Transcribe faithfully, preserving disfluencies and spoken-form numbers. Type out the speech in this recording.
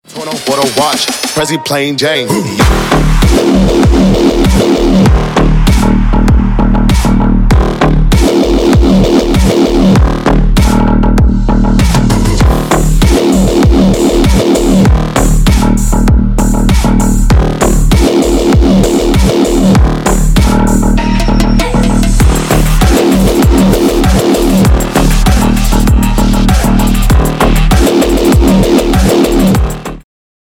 Turn on for the watch, Prezi plain Jane.